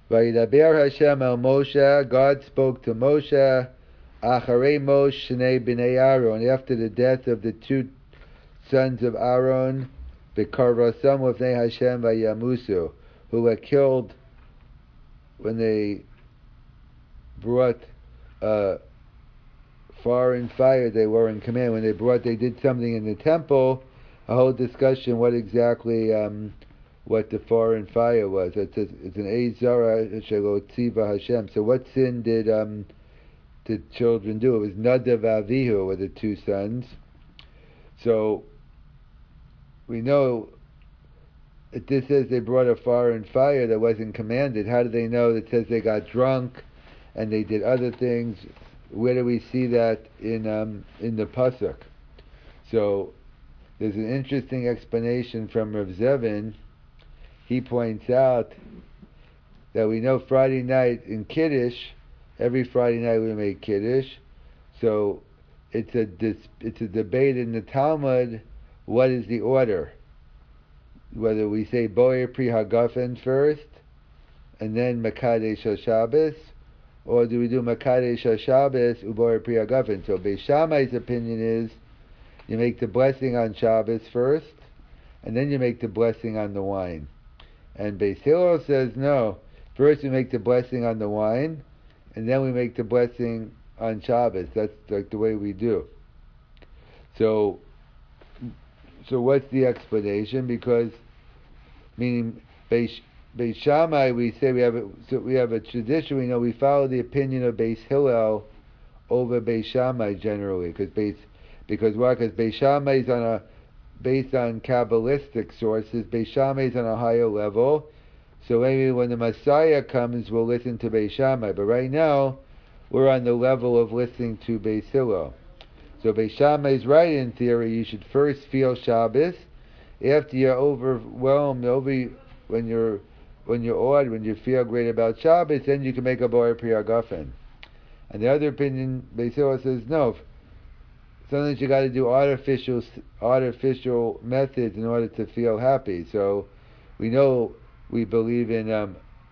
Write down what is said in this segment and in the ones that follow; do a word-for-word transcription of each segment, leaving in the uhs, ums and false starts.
Vayidaber Hashem el Moshe. God spoke to Moshe. Acharei Moshe Shnei b'nei Aaron. After the death of the two sons of Aaron, v'karvasam v'nei Hashem vayamusu, who were killed when they brought uh, foreign fire. They were in command when they brought. They did something in the temple. A whole discussion what exactly um, what the foreign fire was. It's, a, it's an Eizara Shelo Tziva Hashem. So what sin did um, the children do? It was Nadav Avihu were the two sons. So we know that this says they brought a foreign fire that wasn't commanded. How do they know? It says they got drunk and they did other things. Where do we see that in um, in the pasuk? So there's an interesting explanation from Rav Zevin. He points out that we know Friday night in Kiddush, every Friday night we make Kiddush. So it's a dis- it's a debate in the Talmud. What is the order? Whether we say Boyer Pri Hagafen first, and then Makadesh HaShabbos, or do we do Makadesh HaShabbos Uboyer Pri Hagafen? So Beis Shammai's opinion is you make the blessing on Shabbos first, and then you make the blessing on the wine. And Beis Hillel says no. First we make the blessing on the wine, and then we make the blessing on Shabbos. That's like the way we do. So, so what's the explanation? Because, meaning Beis, Beis Shammai, we say we have a, so we have a tradition. We know we follow the opinion of Beis Hillel over Beis Shammai generally, because Beis, because why? Because Beis Shammai is on a based on Kabbalistic sources. Beis Shammai is on a higher level. So maybe when the Messiah comes, we'll listen to Beis Shammai. But right now, we're on the level of listening to Beis Hillel. So Beis Shammai is right in theory. You should first feel Shabbos. After you're overwhelmed, over when you're when you're awed, when you feel great about Shabbos, then you can make a Boyer Pri Hagafen. And the other opinion, Beis Hillel says no. Sometimes you got to do artificial artificial methods in order to feel happy. So we know we believe in um,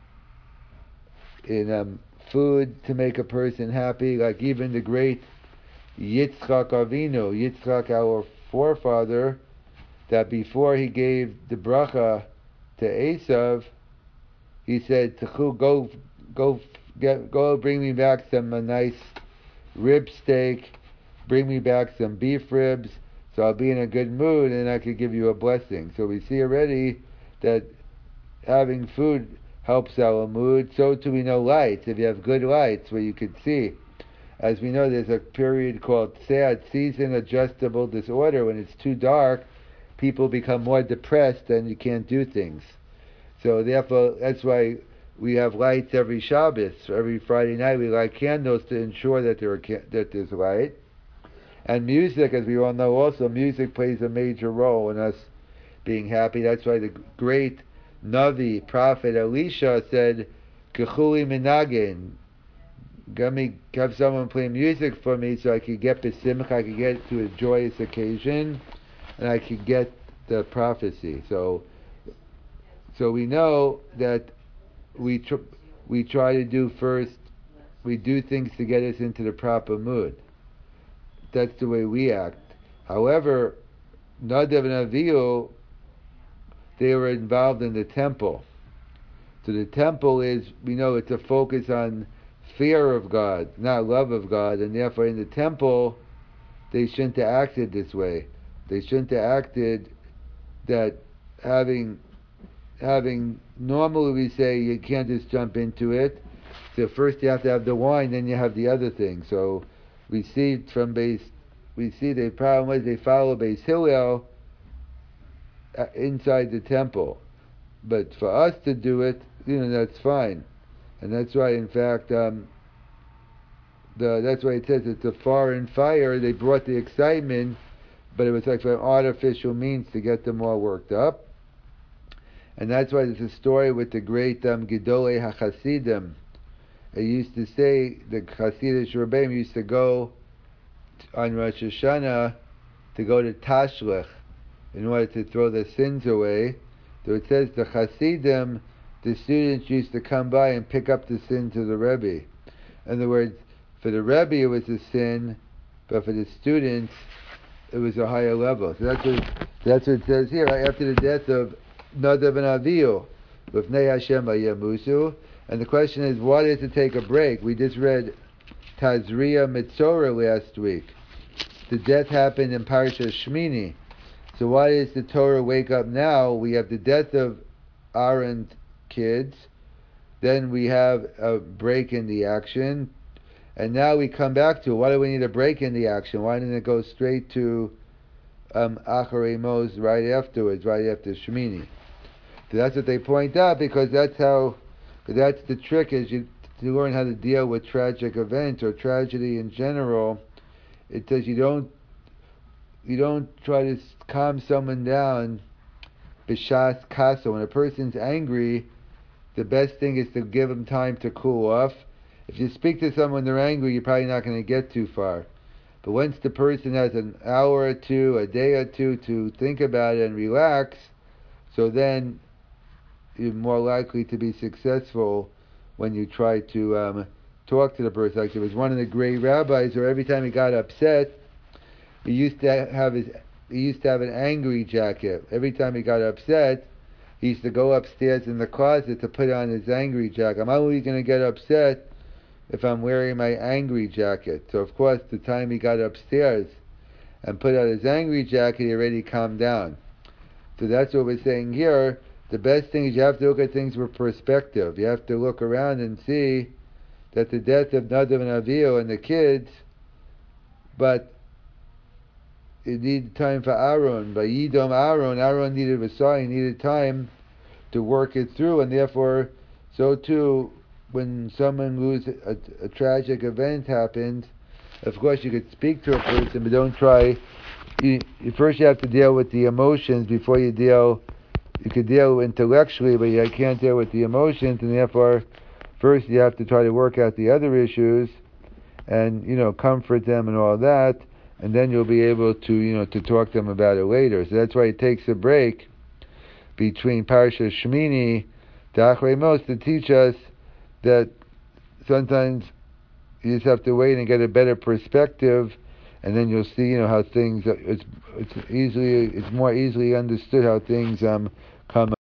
in um, food to make a person happy. Like even the great Yitzchak Avinu, Yitzchak our forefather, that before he gave the bracha to Esav, he said, "Techu, go, go, get, go, bring me back some a nice rib steak. Bring me back some beef ribs, so I'll be in a good mood, and I could give you a blessing." So we see already that having food helps our mood. So too we know lights. If you have good lights where you could see, as we know, there's a period called sad season adjustable disorder. When it's too dark, people become more depressed and you can't do things. So therefore, that's why we have lights every Shabbos. Every Friday night we light candles to ensure that there are that there's light. And music, as we all know also, music plays a major role in us being happy. That's why the great Navi, prophet Elisha said, Kechuli Minagen, let me have someone play music for me so I could get besimcha, I could get to a joyous occasion, and I could get the prophecy. So so we know that we tr- we try to do first, we do things to get us into the proper mood. That's the way we act. However, Nadav and Avihu, they were involved in the temple. So the temple is, we know it's a focus on fear of God, not love of God, and therefore in the temple, they shouldn't have acted this way. They shouldn't have acted that having, having, normally we say you can't just jump into it. So first you have to have the wine, then you have the other thing. So we see from base, we see the problem was they follow Beis Hillel inside the temple, but for us to do it, you know, that's fine, and that's why, in fact, um, the that's why it says it's a foreign fire. They brought the excitement, but it was like an artificial means to get them all worked up, and that's why there's a story with the great um, Gedolei HaChasidim. They used to say, the Hasidic Rebbeim used to go on Rosh Hashanah to go to Tashlech in order to throw their sins away. So it says the Hasidim, the students used to come by and pick up the sin to the Rebbe. In other words, for the Rebbe it was a sin, but for the students it was a higher level. So that's what that's what it says here. Right after the death of Nadav and Avihu, Lifnei Hashem Vayemusu, and the question is, why does it take a break? We just read Tazria Mitzora last week. The death happened in Parashat Shmini. So why does the Torah wake up now? We have the death of Aaron's kids, then we have a break in the action, and now we come back to, why do we need a break in the action? Why didn't it go straight to um, Acharei Mos right afterwards, right after Shemini? So that's what they point out, because that's how, that's the trick, is you to learn how to deal with tragic events or tragedy in general. It says you don't you don't try to calm someone down b'shas kasa. When a person's angry, the best thing is to give them time to cool off. If you speak to someone when they're angry, you're probably not going to get too far. But once the person has an hour or two, a day or two to think about it and relax, so then you're more likely to be successful when you try to um, talk to the person. Like there was one of the great rabbis where every time he got upset, he used to have his he used to have an angry jacket. Every time he got upset, he used to go upstairs in the closet to put on his angry jacket. I'm only going to get upset if I'm wearing my angry jacket. So of course, the time he got upstairs and put on his angry jacket, he already calmed down. So that's what we're saying here. The best thing is you have to look at things with perspective. You have to look around and see that the death of Nadav and Avihu and the kids, but it needed time for Aaron. By Yidom Aaron, Aaron needed Vasai, he needed time to work it through, and therefore, so too, when someone loses a, a tragic event happens, of course you could speak to a person, but don't try. You, you first you have to deal with the emotions before you deal. You could deal intellectually, but you can't deal with the emotions, and therefore, first you have to try to work out the other issues, and you know, comfort them and all that, and then you'll be able to, you know, to talk to them about it later. So that's why it takes a break between Parashat Shemini to Acharei Mos to teach us that sometimes you just have to wait and get a better perspective, and then you'll see, you know, how things. It's it's easily it's more easily understood how things um come.